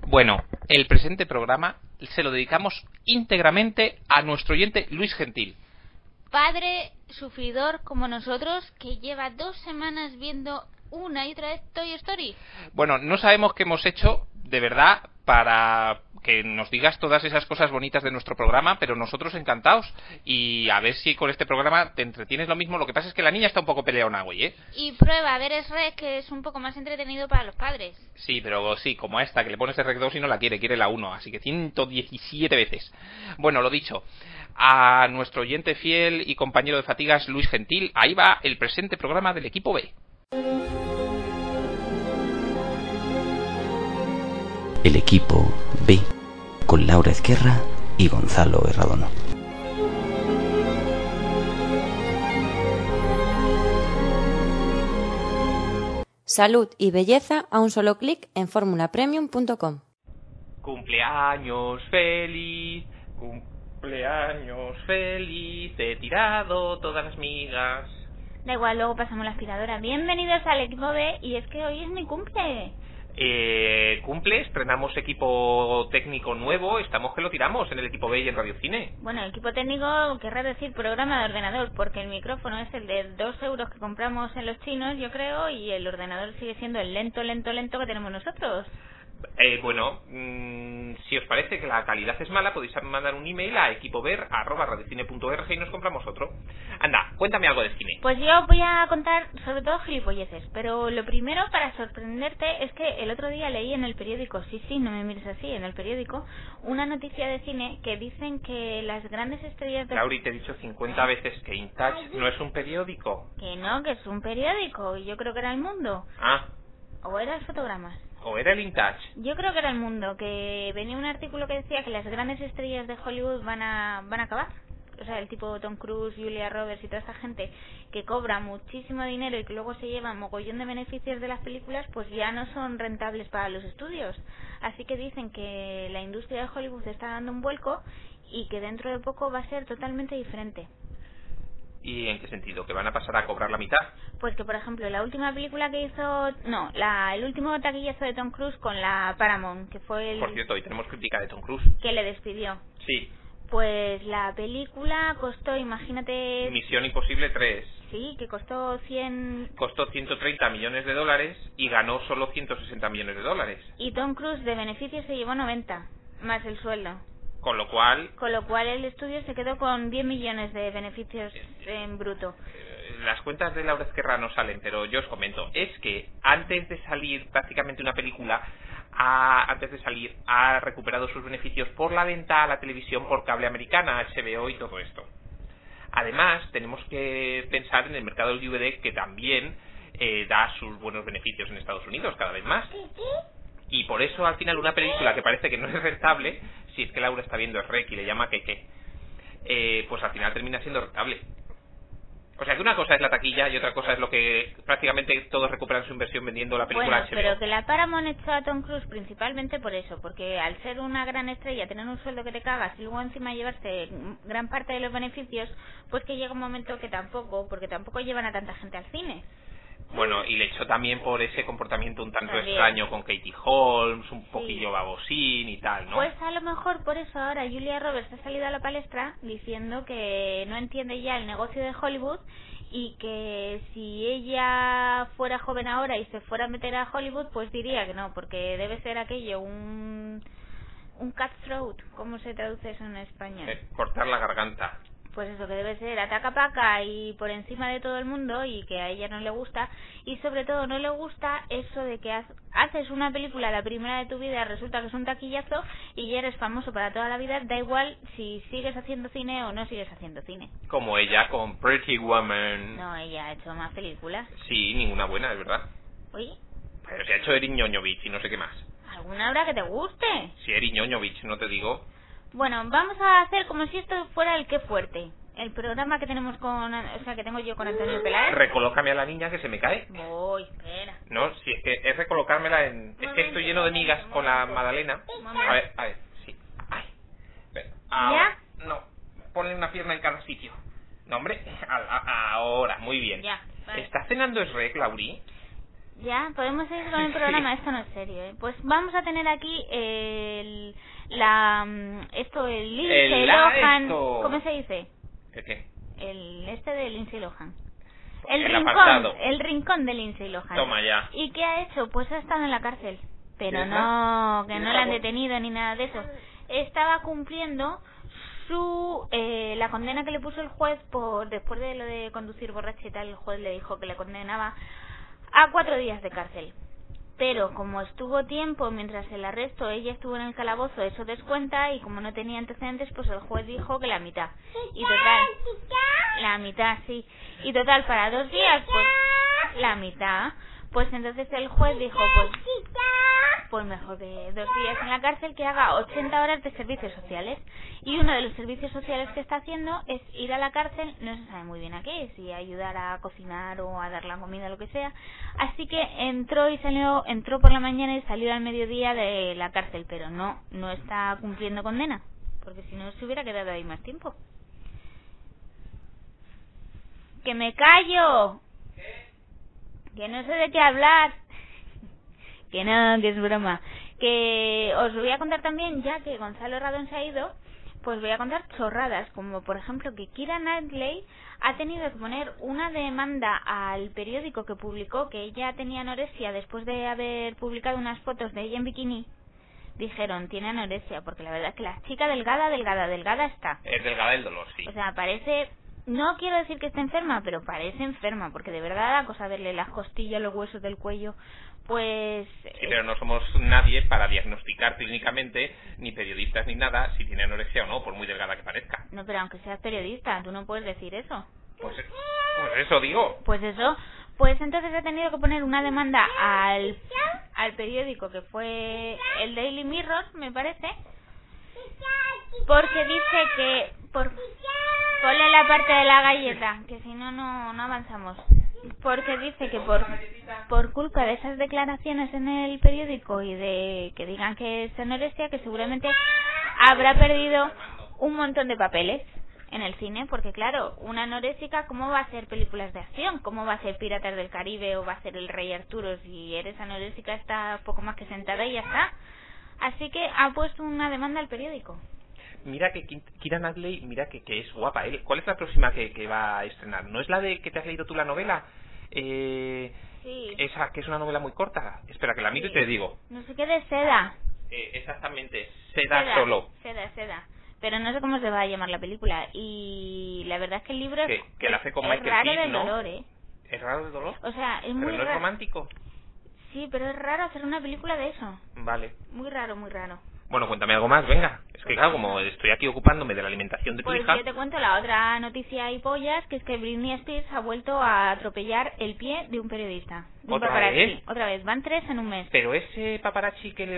Bueno, el presente programa se lo dedicamos íntegramente a nuestro oyente Luis Gentil. Padre sufridor como nosotros, que lleva 2 semanas viendo una y otra vez Toy Story. Bueno, no sabemos qué hemos hecho, de verdad, para que nos digas todas esas cosas bonitas de nuestro programa, pero nosotros encantados. Y a ver si con este programa te entretienes lo mismo. Lo que pasa es que la niña está un poco peleona hoy, ¿eh? Y prueba a ver Shrek, que es un poco más entretenido para los padres. Sí, pero sí, como a esta, que le pones Shrek 2 y no la quiere la 1. Así que 117 veces. Bueno, lo dicho, a nuestro oyente fiel y compañero de fatigas, Luis Gentil, ahí va el presente programa del equipo B. El equipo B, con Laura Ezquerra y Gonzalo Herradono. Salud y belleza a un solo clic en formulapremium.com. Cumpleaños feliz, cumpleaños feliz, he tirado todas las migas. Da igual, luego pasamos la aspiradora. Bienvenidos al equipo B, y es que hoy es mi cumple. Cumple, estrenamos equipo técnico nuevo, estamos que lo tiramos en el equipo B y en Radio Cine. Bueno, equipo técnico querrá decir programa de ordenador, porque el micrófono es el de 2 euros que compramos en los chinos, yo creo, y el ordenador sigue siendo el lento que tenemos nosotros. Bueno, si os parece que la calidad es mala, podéis mandar un email a equipover@radiocine.org y nos compramos otro. Anda, cuéntame algo de cine. Pues yo voy a contar sobre todo gilipolleces, pero lo primero, para sorprenderte, es que el otro día leí en el periódico, sí, no me mires así, en el periódico, una noticia de cine que dicen que las grandes estrellas de... Lauri, te he dicho 50 veces que InTouch no es un periódico. Que no, que es un periódico, y yo creo que era El Mundo. Ah. ¿O era el Fotogramas? ¿O era el InTouch? Yo creo que era El Mundo, que venía un artículo que decía que las grandes estrellas de Hollywood van a acabar. O sea, el tipo Tom Cruise, Julia Roberts y toda esa gente que cobra muchísimo dinero y que luego se lleva mogollón de beneficios de las películas, pues ya no son rentables para los estudios. Así que dicen que la industria de Hollywood está dando un vuelco y que dentro de poco va a ser totalmente diferente. ¿Y en qué sentido? ¿Que van a pasar a cobrar la mitad? Pues que, por ejemplo, la última película que hizo... el último taquillazo de Tom Cruise con la Paramount, que fue el... Por cierto, hoy tenemos crítica de Tom Cruise. Que le despidió. Sí. Pues la película costó, imagínate... Misión Imposible 3. Sí, que costó 100... Costó $130 millones y ganó solo $160 millones. Y Tom Cruise de beneficios se llevó 90, más el sueldo. Con lo cual el estudio se quedó con 10 millones de beneficios en bruto. Las cuentas de Laura Ezquerra no salen, pero yo os comento. Es que antes de salir prácticamente una película, ha recuperado sus beneficios por la venta a la televisión por cable americana, HBO y todo esto. Además, tenemos que pensar en el mercado del DVD, que también da sus buenos beneficios en Estados Unidos cada vez más. Y por eso, al final, una película que parece que no es rentable, si es que Laura está viendo Shrek y le llama que pues al final termina siendo rentable. O sea que una cosa es la taquilla y otra cosa es lo que prácticamente todos recuperan su inversión vendiendo la película HBO. Pero que la Paramount echó a Tom Cruise principalmente por eso, porque al ser una gran estrella, tener un sueldo que te cagas y luego encima llevarse gran parte de los beneficios, pues que llega un momento que porque tampoco llevan a tanta gente al cine. Bueno, y le echó también por ese comportamiento un tanto extraño con Katie Holmes, un poquillo babosín y tal, ¿no? Pues a lo mejor por eso ahora Julia Roberts ha salido a la palestra diciendo que no entiende ya el negocio de Hollywood y que si ella fuera joven ahora y se fuera a meter a Hollywood, pues diría que no, porque debe ser aquello un cutthroat. ¿Cómo se traduce eso en español? Cortar la garganta. Pues eso, que debe ser ataca paca y por encima de todo el mundo, y que a ella no le gusta, y sobre todo no le gusta eso de que haces una película, la primera de tu vida, resulta que es un taquillazo y ya eres famoso para toda la vida, da igual si sigues haciendo cine o no sigues haciendo cine. Como ella con Pretty Woman. No, ella ha hecho más películas. Sí, ninguna buena, es verdad. Uy. Pero se ha hecho Erin Ñoñovich y no sé qué más. ¿Alguna habrá que te guste? Sí, Erin Ñoñovich, no te digo. Bueno, vamos a hacer como si esto fuera el Qué Fuerte. El programa que tenemos que tengo yo con Antonio Peláez. Recolócame a la niña que se me cae. Voy, espera. No, si es que es recolocármela en... Es que estoy lleno de migas con la magdalena. A ver, sí. Ay. Ahora, ¿ya? No, ponle una pierna en cada sitio. No, hombre, ahora, muy bien. Ya, vale. ¿Está cenando Shrek, Lauri? Ya, podemos seguir con el programa, esto no es serio, ¿eh? Pues vamos a tener aquí el Lindsay Lohan, ¿cómo se dice? ¿El qué? De Lindsay Lohan. El rincón de Lindsay Lohan. Toma ya. ¿Y qué ha hecho? Pues ha estado en la cárcel. Pero que no la han detenido ni nada de eso. Estaba cumpliendo la condena que le puso el juez después de lo de conducir borracha y tal. El juez le dijo que le condenaba a 4 días de cárcel. Pero como estuvo tiempo mientras el arresto, ella estuvo en el calabozo, eso descuenta, y como no tenía antecedentes, pues el juez dijo que la mitad. Y total, la mitad, sí. Y total, para 2 días, pues la mitad. Pues entonces el juez dijo, pues mejor de 2 días en la cárcel que haga 80 horas de servicios sociales. Y uno de los servicios sociales que está haciendo es ir a la cárcel, no se sabe muy bien a qué, si ayudar a cocinar o a dar la comida, lo que sea. Así que entró por la mañana y salió al mediodía de la cárcel, pero no está cumpliendo condena, porque si no se hubiera quedado ahí más tiempo. ¡Que me callo! Que no sé de qué hablar. Que no, que es broma. Que os voy a contar también, ya que Gonzalo Herradón se ha ido, pues voy a contar chorradas, como por ejemplo que Keira Knightley ha tenido que poner una demanda al periódico que publicó que ella tenía anorexia después de haber publicado unas fotos de ella en bikini. Dijeron, tiene anorexia, porque la verdad es que la chica delgada está. Es delgada del dolor, sí. O sea, parece... No quiero decir que esté enferma, pero parece enferma, porque de verdad da cosa verle las costillas, los huesos del cuello, pues... Sí, pero no somos nadie para diagnosticar clínicamente, ni periodistas ni nada, si tiene anorexia o no, por muy delgada que parezca. No, pero aunque seas periodista, tú no puedes decir eso. Pues eso digo. Pues eso, pues entonces he tenido que poner una demanda al periódico, que fue el Daily Mirror, me parece, porque dice que... Ponle la parte de la galleta, que si no avanzamos. Porque dice que por culpa de esas declaraciones en el periódico y de que digan que es anorexia, que seguramente habrá perdido un montón de papeles en el cine, porque claro, una anoréxica, ¿cómo va a hacer películas de acción? ¿Cómo va a ser Piratas del Caribe o va a ser El Rey Arturo? Si eres anoréxica, está poco más que sentada y ya está. Así que ha puesto una demanda al periódico. Mira que Keira Knightley, mira que es guapa, ¿eh? ¿Cuál es la próxima que va a estrenar? ¿No es la de que te has leído tú la novela? Sí. Esa, que es una novela muy corta. Espera, que la miro y te digo. No sé qué de seda. Exactamente, Seda solo. Seda. Pero no sé cómo se va a llamar la película. Y la verdad es que el libro que la hace con Michael raro Pitt, del ¿no? dolor, ¿eh? ¿Es raro de dolor? O sea, es muy ¿Pero no raro. es romántico? Sí, pero es raro hacer una película de eso. Vale. Muy raro. Bueno, cuéntame algo más, venga. Es que claro, como estoy aquí ocupándome de la alimentación de tu pues hija... yo te cuento la otra noticia y pollas, que es que Britney Spears ha vuelto a atropellar el pie de un periodista. De un ¿Otra paparazzi. vez? Otra vez, van 3 en un mes. Pero ese paparazzi que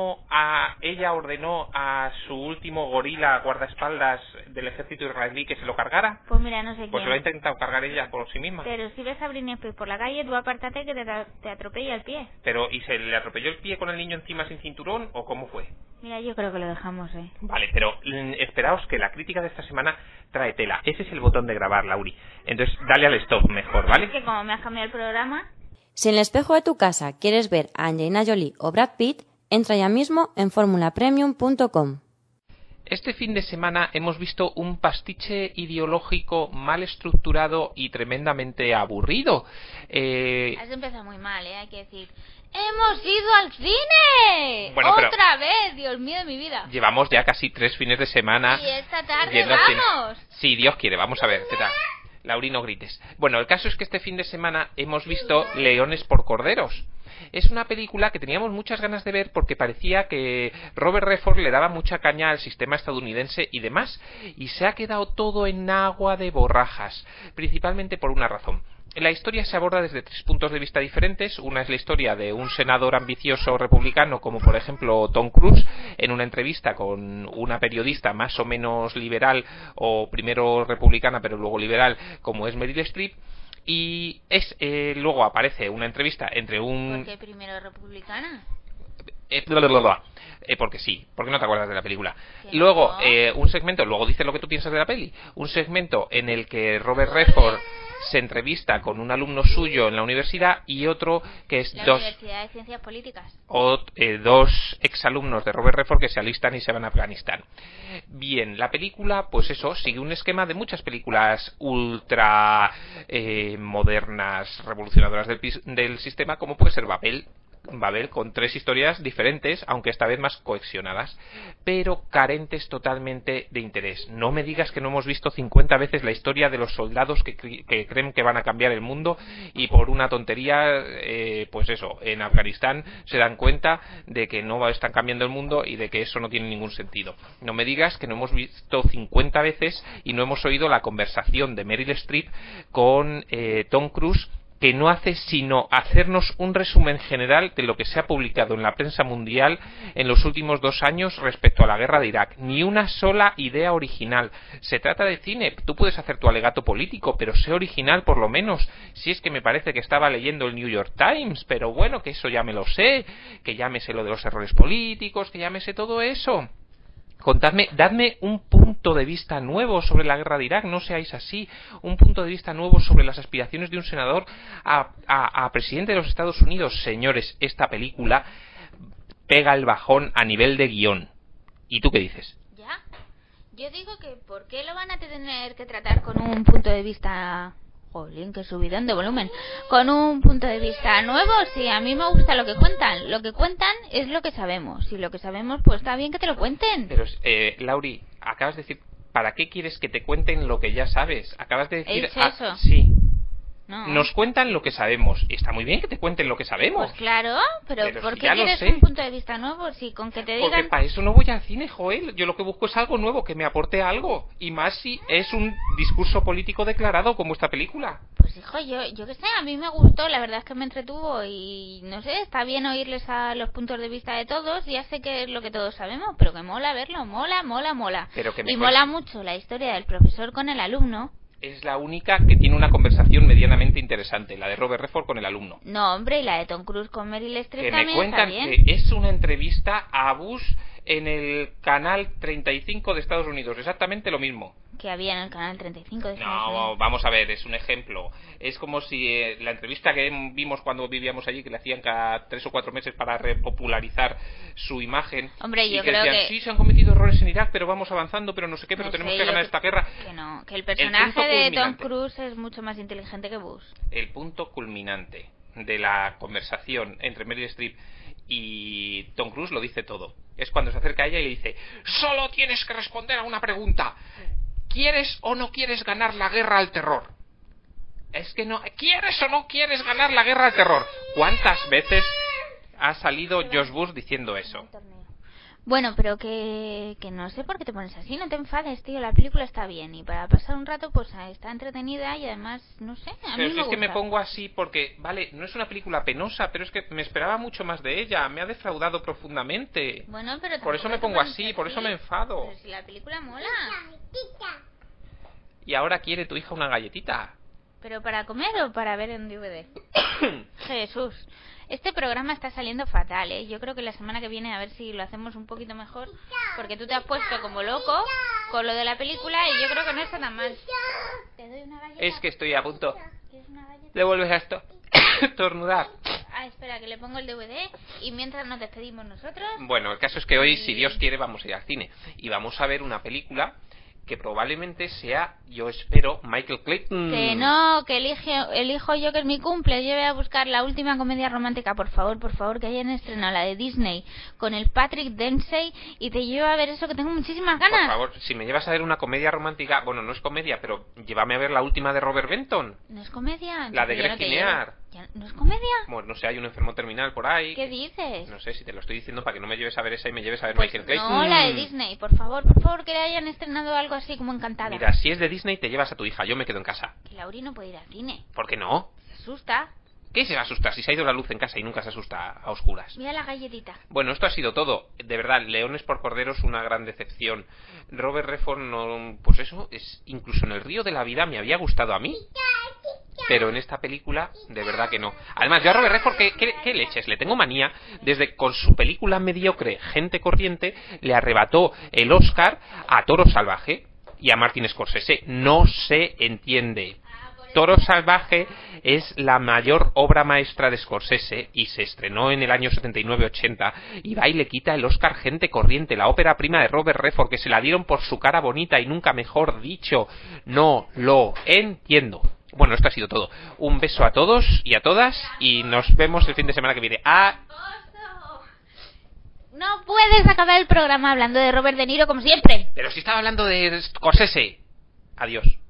ella ordenó a su último gorila guardaespaldas del ejército israelí que se lo cargara. Pues mira, no sé quién. Pues lo ha intentado cargar ella por sí misma. Pero si ves a Britney Spears por la calle, tú apártate que te atropella el pie. Pero, ¿y se le atropelló el pie con el niño encima sin cinturón o cómo fue? Mira, yo creo que lo dejamos, Vale, pero esperaos que la crítica de esta semana trae tela. Ese es el botón de grabar, Lauri. Entonces, dale al stop mejor, ¿vale? Es que como me has cambiado el programa... Si en el espejo de tu casa quieres ver a Angelina Jolie o Brad Pitt, entra ya mismo en formulapremium.com. Este fin de semana hemos visto un pastiche ideológico mal estructurado y tremendamente aburrido. Has empezado muy mal, hay que decir... ¡Hemos ido al cine! Bueno, ¡Otra vez! Dios mío de mi vida. Llevamos ya casi 3 fines de semana. Y esta tarde vamos. Sí, Dios quiere, vamos a ver, ¿qué tal? Lauri, no grites. Bueno, el caso es que este fin de semana hemos visto Leones por Corderos. Es una película que teníamos muchas ganas de ver porque parecía que Robert Redford le daba mucha caña al sistema estadounidense y demás, y se ha quedado todo en agua de borrajas, principalmente por una razón. La historia se aborda desde 3 puntos de vista diferentes. Una es la historia de un senador ambicioso republicano, como por ejemplo Tom Cruise, en una entrevista con una periodista más o menos liberal, o primero republicana pero luego liberal, como es Meryl Streep. Y luego aparece una entrevista entre un... ¿Por qué primero republicana? Porque sí, porque no te acuerdas de la película. Que Luego, no. un segmento, luego dices lo que tú piensas de la peli. Un segmento en el que Robert Redford se entrevista con un alumno suyo en la universidad y otro que es La dos Universidad de Ciencias Políticas. dos exalumnos de Robert Redford que se alistan y se van a Afganistán. Bien, la película, pues eso, sigue un esquema de muchas películas ultra modernas, revolucionadoras del sistema, como puede ser Babel, con 3 historias diferentes, aunque esta vez más cohesionadas, pero carentes totalmente de interés. No me digas que no hemos visto 50 veces la historia de los soldados que creen que van a cambiar el mundo y por una tontería, pues eso, en Afganistán se dan cuenta de que no están cambiando el mundo y de que eso no tiene ningún sentido. No me digas que no hemos visto 50 veces y no hemos oído la conversación de Meryl Streep con Tom Cruise, que no hace sino hacernos un resumen general de lo que se ha publicado en la prensa mundial en los últimos 2 años respecto a la guerra de Irak. Ni una sola idea original. Se trata de cine. Tú puedes hacer tu alegato político, pero sé original por lo menos. Si es que me parece que estaba leyendo el New York Times, pero bueno, que eso ya me lo sé, que ya me sé lo de los errores políticos, que ya me sé todo eso. Dadme un punto de vista nuevo sobre la guerra de Irak, no seáis así, un punto de vista nuevo sobre las aspiraciones de un senador a presidente de los Estados Unidos. Señores, esta película pega el bajón a nivel de guión. ¿Y tú qué dices? ¿Ya? Yo digo que ¿por qué lo van a tener que tratar con un punto de vista... Jolín, qué subidón de volumen. Con un punto de vista nuevo, sí, a mí me gusta lo que cuentan. Lo que cuentan es lo que sabemos. Y lo que sabemos, pues está bien que te lo cuenten. Pero, Lauri, acabas de decir, ¿para qué quieres que te cuenten lo que ya sabes? Acabas de decir... ¿Es eso? Sí. No. Nos cuentan lo que sabemos. Y está muy bien que te cuenten lo que sabemos. Pues claro, pero ¿por si qué ya lo quieres sé. un punto de vista nuevo? Si con que te Porque digan... para eso no voy al cine, Joel. Yo lo que busco es algo nuevo, que me aporte algo. Y más si es un discurso político declarado como esta película. Pues hijo, yo qué sé, a mí me gustó, la verdad es que me entretuvo y no sé, está bien oírles a los puntos de vista de todos, ya sé que es lo que todos sabemos, pero que mola verlo, mola. Pero que y mola mucho la historia del profesor con el alumno. Es la única que tiene una conversación medianamente interesante, la de Robert Redford con el alumno. No, hombre, y la de Tom Cruise con Meryl Streep Que también me cuentan está bien. que es una entrevista a Bush en el canal 35 de Estados Unidos, exactamente lo mismo. Que había en el canal 35 de Estados No, Unidos. vamos a ver, es un ejemplo. Es como si la entrevista que vimos cuando vivíamos allí, que le hacían cada 3 o 4 meses para repopularizar su imagen. Hombre, y yo que creo decían, que... sí, se han cometido errores en Irak, pero vamos avanzando, pero no sé qué, pero No tenemos sé, que ganar yo esta guerra. Que no, que el punto personaje de Tom culminante. Cruise es mucho más inteligente que Bush. El punto culminante de la conversación entre Meryl Streep y Tom Cruise lo dice todo. Es cuando se acerca a ella y le dice: solo tienes que responder a una pregunta. ¿Quieres o no quieres ganar la guerra al terror? Es que no... ¿Quieres o no quieres ganar la guerra al terror? ¿Cuántas veces ha salido George Bush diciendo eso? Bueno, pero que no sé por qué te pones así, no te enfades, tío, la película está bien y para pasar un rato pues está entretenida y además, no sé, a Pero mí si me es que me gusta. pongo así porque, vale, no es una película penosa, pero es que me esperaba mucho más de ella, me ha defraudado profundamente. Bueno, pero Por eso me tampoco pongo te pones así, por eso me enfado. Pero si la película mola. Y ahora quiere tu hija una galletita. ¿Pero para comer o para ver en DVD? Jesús, este programa está saliendo fatal, ¿eh? Yo creo que la semana que viene a ver si lo hacemos un poquito mejor, porque tú te has puesto como loco con lo de la película y yo creo que no está tan mal. ¿Te doy una galleta? Es que estoy a punto. ¿Quieres una galleta? Le vuelves a estornudar. Ah, espera, que le pongo el DVD y mientras nos despedimos nosotros. Bueno, el caso es que hoy, si Dios quiere, vamos a ir al cine. Y vamos a ver una película que probablemente sea, yo espero, Michael Clayton. Que no, que elijo yo que es mi cumple. Yo voy a buscar la última comedia romántica, por favor, que hayan estrenado la de Disney con el Patrick Dempsey y te llevo a ver eso que tengo muchísimas ganas. Por favor, si me llevas a ver una comedia romántica, bueno, no es comedia, pero llévame a ver la última de Robert Benton. ¿No es comedia? La de Entonces yo Greg no te Kinnear. llevo. ¿No es comedia? Bueno, no sé, hay un enfermo terminal por ahí. ¿Qué dices? No sé, si te lo estoy diciendo para que no me lleves a ver esa y me lleves a ver Pues Michael Clayton. no, la de Disney, por favor, que hayan estrenado algo así como Encantada. Mira, si es de Disney te llevas a tu hija, yo me quedo en casa. Que Lauri no puede ir al cine. ¿Por qué no? Se asusta. ¿Qué se va a asustar si se ha ido la luz en casa y nunca se asusta a oscuras? Mira la galletita. Bueno, esto ha sido todo. De verdad, Leones por Corderos, una gran decepción. Robert Redford, no, pues eso, es incluso en El Río de la Vida me había gustado a mí. pero en esta película de verdad que no. Además, yo a Robert Redford, ¿qué leches? Le tengo manía desde con su película mediocre Gente Corriente le arrebató el Oscar a Toro Salvaje y a Martin Scorsese. No se entiende. Toro Salvaje es la mayor obra maestra de Scorsese y se estrenó en el año 79-80 y va y le quita el Oscar Gente Corriente, la ópera prima de Robert Redford, que se la dieron por su cara bonita y nunca mejor dicho. No lo entiendo. Bueno, esto ha sido todo. Un beso a todos y a todas y nos vemos el fin de semana que viene. No puedes acabar el programa hablando de Robert De Niro como siempre. Pero si estaba hablando de Scorsese. Adiós.